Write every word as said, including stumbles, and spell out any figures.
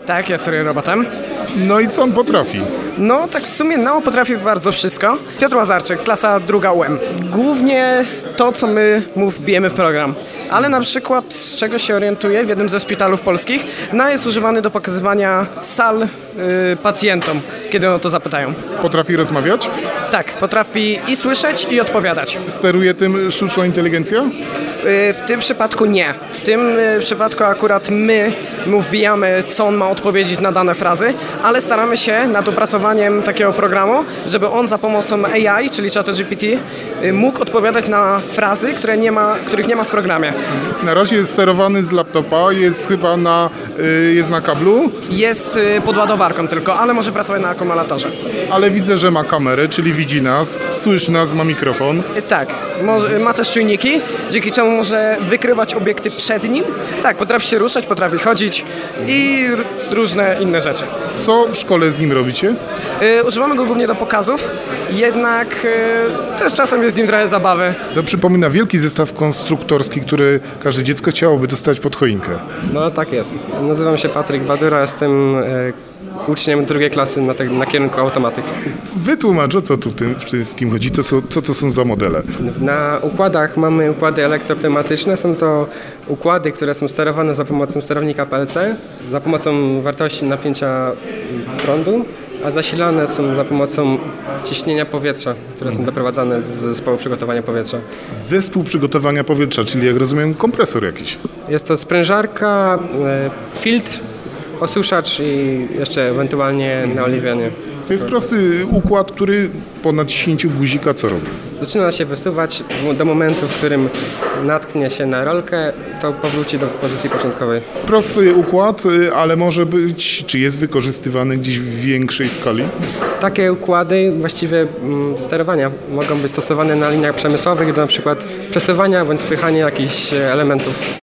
Tak, ja steruję robotem. No i co on potrafi? No, tak w sumie Neo potrafi bardzo wszystko. Piotr Łazarczyk, klasa druga U M. Głównie to, co my mu wbijemy w program. Ale na przykład, z czego się orientuję, w jednym ze szpitalów polskich, Neo jest używany do pokazywania sal y, pacjentom, kiedy o to zapytają. Potrafi rozmawiać? Tak, potrafi i słyszeć, i odpowiadać. Steruje tym sztuczna inteligencja? Y, w tym przypadku nie. W tym y, przypadku akurat my mu wbijamy, co on ma odpowiedzieć na dane frazy, ale staramy się nad opracowaniem takiego programu, żeby on za pomocą A I, czyli ChatGPT, y, mógł odpowiadać na frazy, które nie ma, których nie ma w programie. Na razie jest sterowany z laptopa, jest chyba na, y, jest na kablu, Jest y, pod ładowarką tylko, ale może pracować na akumulatorze. ale widzę, że ma kamerę, czyli widzi nas, słyszy nas, ma mikrofon. Y, tak, może, ma też czujniki, dzięki czemu może wykrywać obiekty przed nim. Tak, potrafi się ruszać, potrafi chodzić i r- różne inne rzeczy. Co w szkole z nim robicie? Y, używamy go głównie do pokazów, jednak y, też czasem jest z nim trochę zabawy. To przypomina wielki zestaw konstruktorski, który każde dziecko chciałoby dostać pod choinkę. No tak jest. Nazywam się Patryk Badura, jestem e, uczniem drugiej klasy na, te, na kierunku automatyki. Wytłumacz, o co tu w tym wszystkim chodzi, to są, co to są za modele? Na układach mamy układy elektropneumatyczne, są to układy, które są sterowane za pomocą sterownika P L C, za pomocą wartości napięcia prądu, a zasilane są za pomocą ciśnienia powietrza, które są doprowadzane z zespołu przygotowania powietrza. Zespół przygotowania powietrza, czyli jak rozumiem kompresor jakiś. Jest to sprężarka, e, filtr, osuszacz i jeszcze ewentualnie naoliwianie. To jest prosty układ, który po naciśnięciu guzika co robi? Zaczyna się wysuwać do momentu, w którym natknie się na rolkę, to powróci do pozycji początkowej. Prosty układ, y, ale może być, czy jest wykorzystywany gdzieś w większej skali? Takie układy, właściwie mm, sterowania, mogą być stosowane na liniach przemysłowych do na przykład przesuwania bądź spychania jakichś elementów.